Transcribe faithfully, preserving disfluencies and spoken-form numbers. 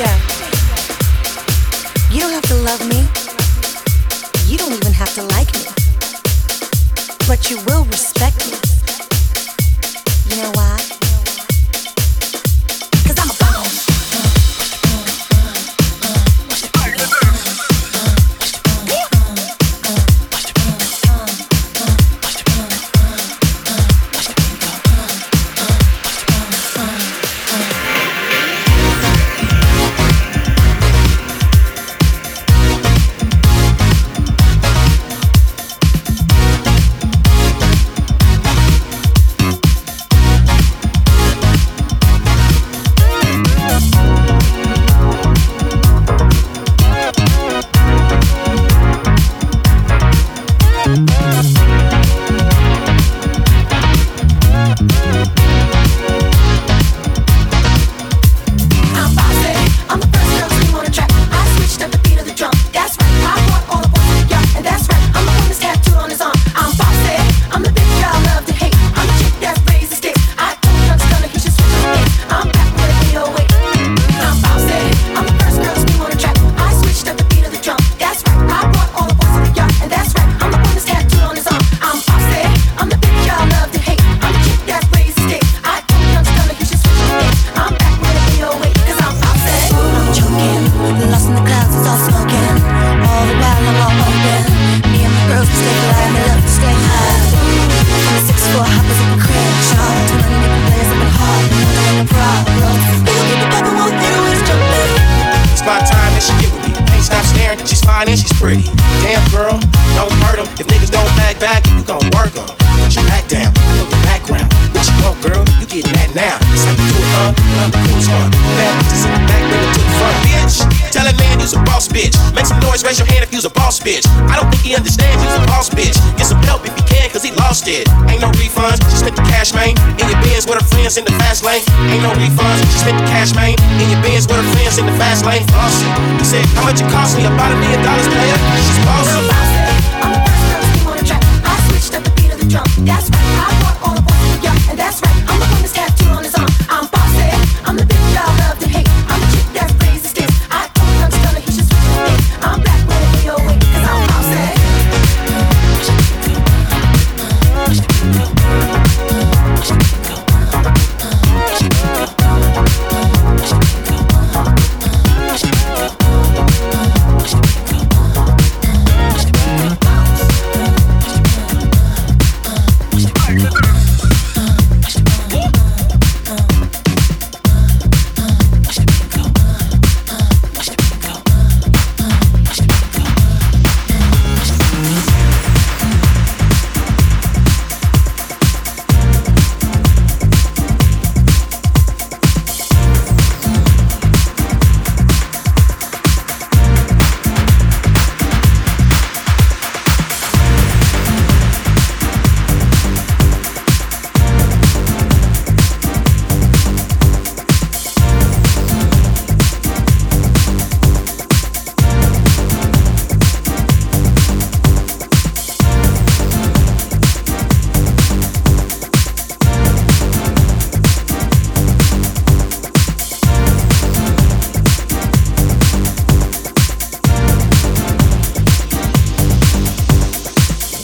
Yo, you don't have to love me. You don't even have to like me. But you will respect me. You know why? Cause I'm a bomb. Bitch, I don't think he understands you's a boss bitch. Get some help if you can, cause he lost it. Ain't no refunds, she spent the cash, man. In your Benz with her friends in the fast lane. Ain't no refunds, she spent the cash, man. In your Benz with her friends in the fast lane. Lost it. He said, how much it cost me? About a million dollars, player. She's bossy. I'm the first girl you wanna try. I switched up the beat of the drum. That's right. I